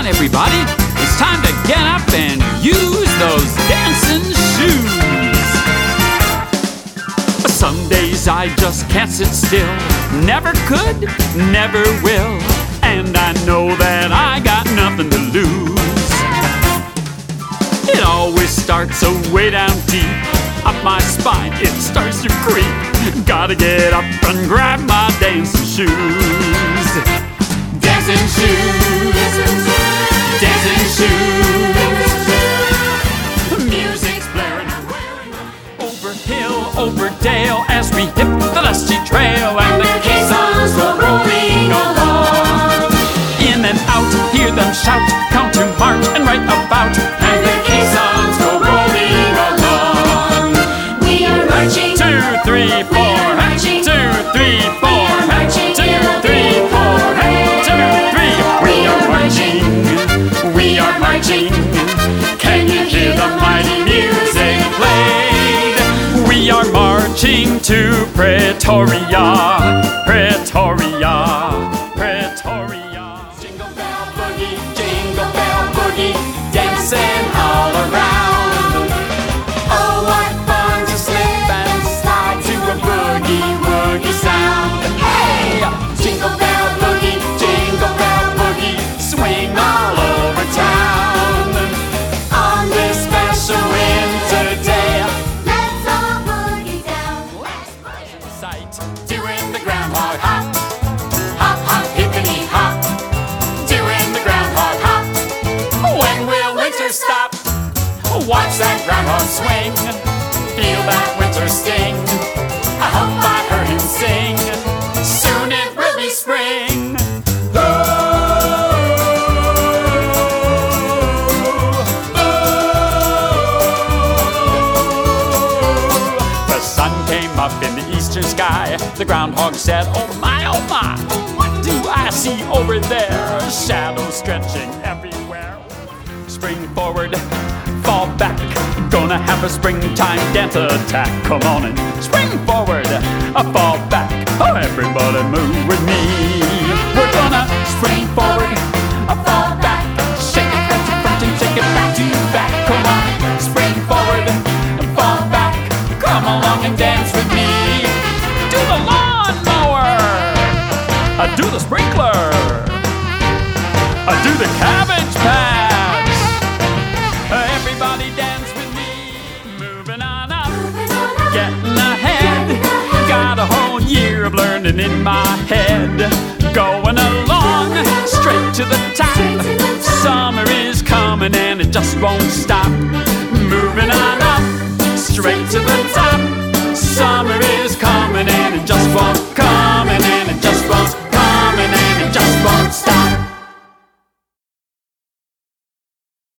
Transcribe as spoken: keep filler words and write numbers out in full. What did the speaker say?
on, everybody. It's time to get up and use those dancing shoes. Some days I just can't sit still. Never could, never will. And I know that I got nothing to lose. It always starts so way down deep. Up my spine, it starts to creep. Gotta get up and grab my dancing shoes. Dancing shoes, dancing shoes. Music's blaring, over hill, over dale, as we hit the dusty trail, and the caissons go rolling along. In and out, hear them shout, count to march and right about, and the caissons go rolling along. We are marching, Two, three, four, marching, two, three, four, marching, two, three, four, two, three. We are marching, we are marching. Can you hear the mighty music played? We are marching to Pretoria, Pretoria, Pretoria. Jingle bell boogie, jingle bell boogie, dancing all around. Oh, what fun to slip and slide to a boogie woogie sound. Hey, jingle bell boogie, jingle bell boogie, swing all over town. On this special winter day, let's all boogie down. sight, doing the groundhog hop, hop, hop, hippity hop, doing the groundhog hop. When will winter stop? Watch that groundhog swing, feel that winter sting. I hope I heard him sing, soon it will be spring. The sun came up in the eastern sky. The groundhog said, oh my, oh my, what do I see over there? Shadows stretching everywhere. Spring forward, fall back. Gonna have a springtime dance attack. Come on and spring forward, a fall back. Oh, everybody move with me. We're gonna spring forward, a fall back. Shake it back to front and shake it back to back. Come on, spring forward, a fall back. Come along and dance with me. Do the lawnmower, uh, do the sprinkler, uh, do the cabbage patch. Uh, everybody dance with me. Moving on up, getting ahead. Got a whole year of learning in my head. Going along, straight to the top. Summer is coming and it just won't stop. Moving on up, straight to the top.